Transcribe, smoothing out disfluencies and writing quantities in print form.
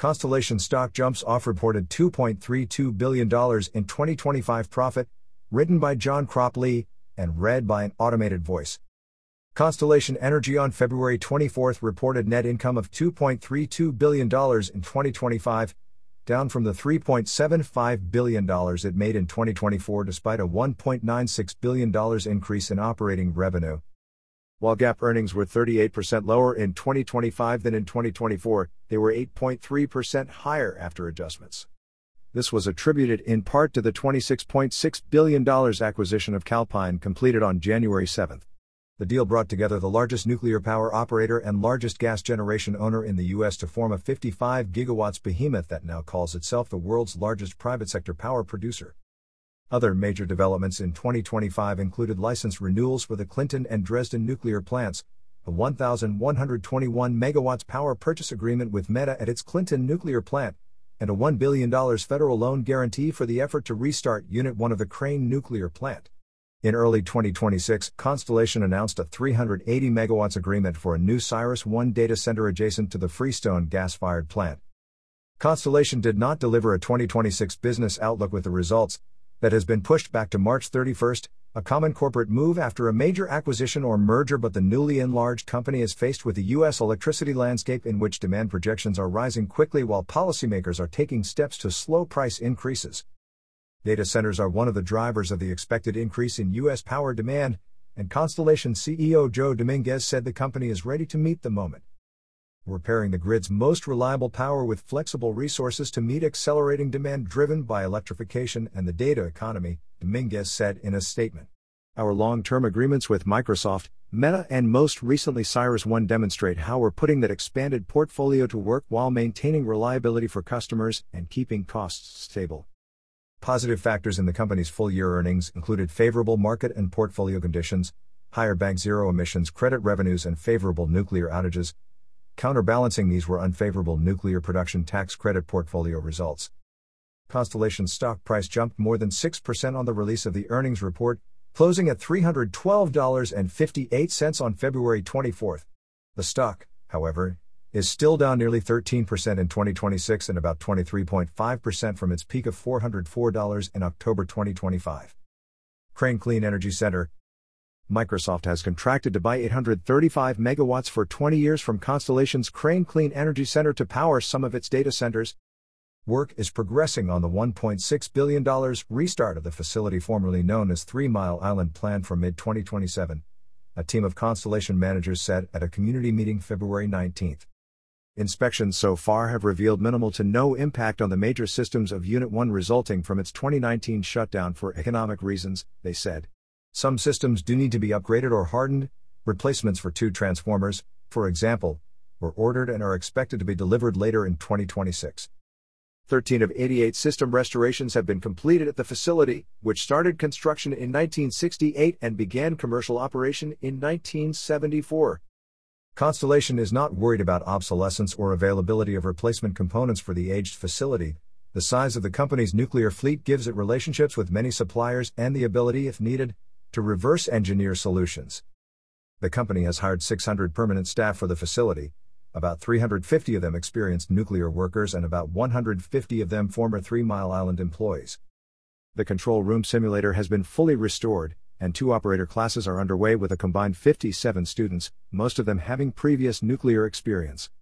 Constellation stock jumps off reported $2.32 billion in 2025 profit, written by John Crop Lee, and read by an automated voice. Constellation Energy on February 24 reported net income of $2.32 billion in 2025, down from the $3.75 billion it made in 2024 despite a $1.96 billion increase in operating revenue. While GAAP earnings were 38% lower in 2025 than in 2024, they were 8.3% higher after adjustments. This was attributed in part to the $26.6 billion acquisition of Calpine completed on January 7. The deal brought together the largest nuclear power operator and largest gas generation owner in the U.S. to form a 55 gigawatts behemoth that now calls itself the world's largest private sector power producer. Other major developments in 2025 included license renewals for the Clinton and Dresden nuclear plants, a 1,121 megawatts power purchase agreement with Meta at its Clinton nuclear plant, and a $1 billion federal loan guarantee for the effort to restart Unit 1 of the Crane nuclear plant. In early 2026, Constellation announced a 380 megawatts agreement for a new CyrusOne data center adjacent to the Freestone gas-fired plant. Constellation did not deliver a 2026 business outlook with the results, that has been pushed back to March 31, a common corporate move after a major acquisition or merger, but the newly enlarged company is faced with a U.S. electricity landscape in which demand projections are rising quickly while policymakers are taking steps to slow price increases. Data centers are one of the drivers of the expected increase in U.S. power demand, and Constellation CEO Joe Dominguez said the company is ready to meet the moment. We're pairing the grid's most reliable power with flexible resources to meet accelerating demand driven by electrification and the data economy, Dominguez said in a statement. Our long-term agreements with Microsoft, Meta, and most recently CyrusOne demonstrate how we're putting that expanded portfolio to work while maintaining reliability for customers and keeping costs stable. Positive factors in the company's full-year earnings included favorable market and portfolio conditions, higher bank zero-emissions credit revenues, and favorable nuclear outages. Counterbalancing these were unfavorable nuclear production tax credit portfolio results. Constellation's stock price jumped more than 6% on the release of the earnings report, closing at $312.58 on February 24. The stock, however, is still down nearly 13% in 2026 and about 23.5% from its peak of $404 in October 2025. Crane Clean Energy Center. Microsoft has contracted to buy 835 megawatts for 20 years from Constellation's Crane Clean Energy Center to power some of its data centers. Work is progressing on the $1.6 billion restart of the facility formerly known as 3 Mile Island planned for mid-2027, a team of Constellation managers said at a community meeting February 19. Inspections so far have revealed minimal to no impact on the major systems of Unit 1 resulting from its 2019 shutdown for economic reasons, they said. Some systems do need to be upgraded or hardened. Replacements for 2 transformers, for example, were ordered and are expected to be delivered later in 2026. 13 of 88 system restorations have been completed at the facility, which started construction in 1968 and began commercial operation in 1974. Constellation is not worried about obsolescence or availability of replacement components for the aged facility. The size of the company's nuclear fleet gives it relationships with many suppliers and the ability, if needed, to reverse engineer solutions. The company has hired 600 permanent staff for the facility, about 350 of them experienced nuclear workers and about 150 of them former 3 Mile Island employees. The control room simulator has been fully restored, and 2 operator classes are underway with a combined 57 students, most of them having previous nuclear experience.